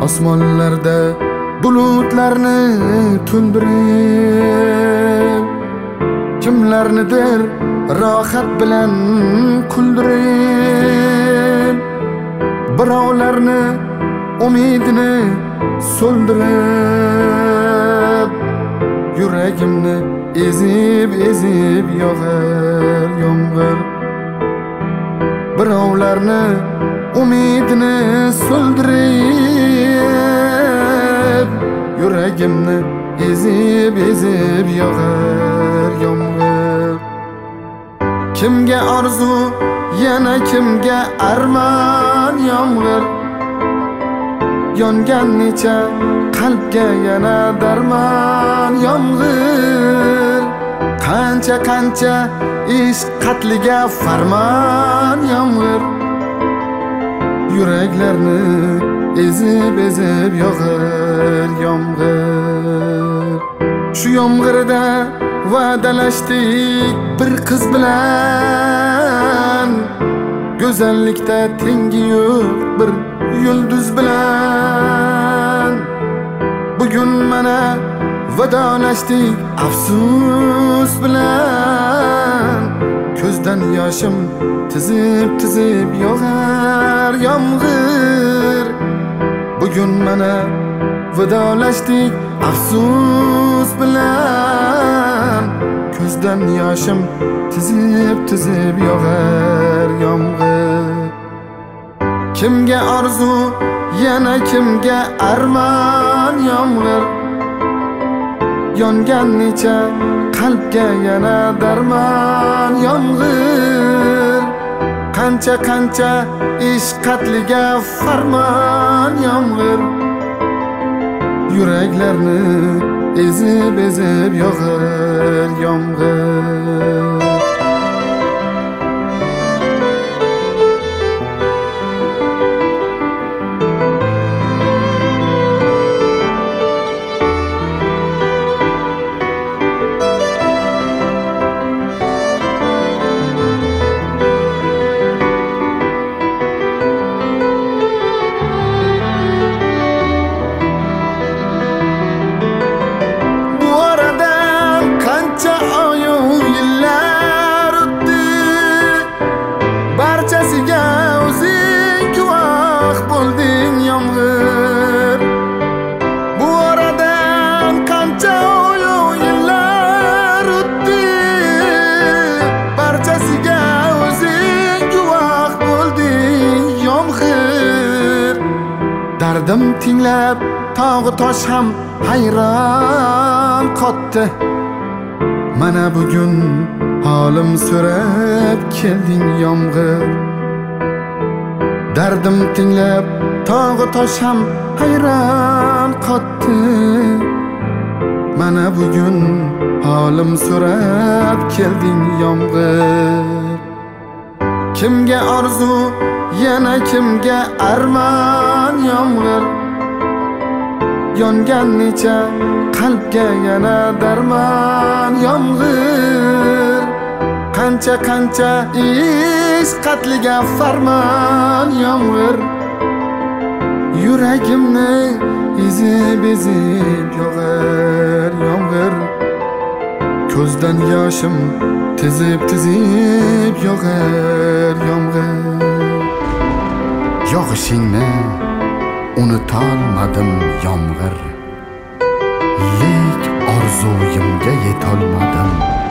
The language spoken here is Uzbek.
osmonlarda bulutlarni to'ldirib, kimlarnidir rohat bilan kuldirib, birovlarni umidini so'ldirib, yuragimni ezib yog'ar yomg'ir. Birovlarni umidini so'ldirib, yuragimni ezib yog'ar yomg'ir. Kimga orzu, yana kimga armon yomg'ir. Yongan necha qalbga yana darmon yomg'ir. Qancha ishq qatliga farmon yomg'ir. Yuraklarni ezib yog'ar yomg'ir. Shu yomg'irda va'dalashdik bir qiz bilan, go'zallikda tengi yo'q bir yulduz bilan. Bugun mana vidolashdik afsus bilan. Ko'zdan yoshim tizib yog'ar yomg'ir. Bugun mana vidolashdik afsus bilan. Ko'zdan yoshim tizib yog'ar yomg'ir. Kimga orzu, yana kimga armon yomg'ir. Yongan necha qalbga yana darmon yomg'ir. Qancha ishq qatliga farmon yomg'ir. Yuraklarni ezib yog'ar yomg'ir. Barchasiga o'zing guvoh bo'lding yomg'ir. Bu oradan qancha oyu yillar o'tdi. Barchasiga o'zing guvoh bo'lding yomg'ir. Dardim tinglab tog'i tosh ham hayron qotdi. Mana bugun holim so'rab kelding yomg'ir. Dardim tinglab tog'i tosh ham hayron qotdi. Mana bugun holim so'rab kelding yomg'ir. Kimga orzu, yana kimga armon yomg'ir. Yongan necha qalbga yana darmon yomg'ir. Qancha ishq qatliga farmon yomg'ir. Yuragimni ezib yog'ar yomg'ir. Ko'zdan yoshim tizib yog'ar yomg'ir. Yog'ishingni unutolmadim yomg'ir. Lek orzuyimga yetolmadim.